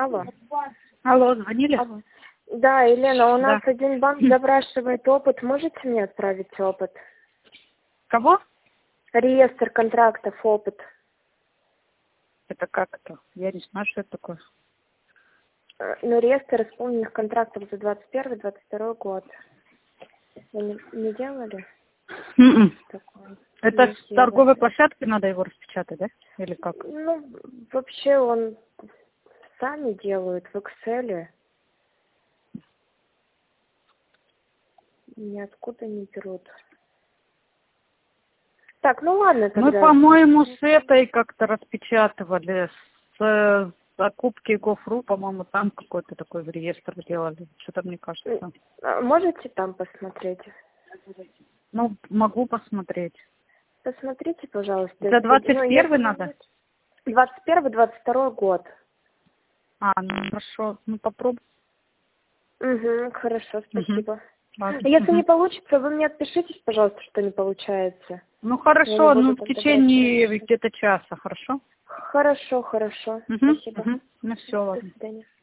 Алло. Алло, звонили? Алло. Да, Елена, у нас Да. один банк запрашивает опыт. Можете мне отправить опыт? Кого? Реестр контрактов, опыт. Это как это? Я не знаю, что это такое. Ну, реестр исполненных контрактов за 21-22 год. Вы не делали такое? Это Не с делали. торговой площадки надо его распечатать, да? Или как? Ну, вообще он сами делают в Excel. Ниоткуда не берут. Так, ну ладно тогда. Мы, по-моему, с этой как-то распечатывали, с закупки Гофру, по-моему, там какой-то такой реестр делали. Что-то мне кажется. Можете там посмотреть? Ну, могу посмотреть. Посмотрите, пожалуйста. За 21 надо? 21-22 год. Ну хорошо, ну попробуй. Угу, хорошо, спасибо. Ладно. Если не получится, вы мне отпишитесь, пожалуйста, что не получается. Ну Я хорошо, не буду ну в тогда течение брать. где-то часа, хорошо? Хорошо, хорошо. Спасибо. Ну все, До ладно. свидания.